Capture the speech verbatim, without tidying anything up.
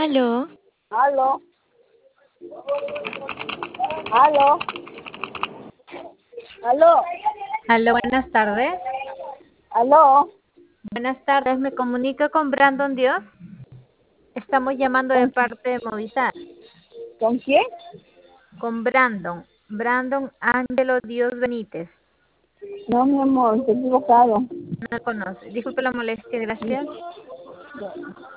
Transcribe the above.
Aló. Aló. Aló. Aló. Aló, buenas tardes. Aló. Buenas tardes, me comunico con Brandon Dios. Estamos llamando de ¿Con, parte de Movistar. ¿Con quién? Con Brandon. Brandon Ángelo Dios Benítez. No, mi amor, estoy equivocado. No la conoce. Disculpe la molestia, gracias.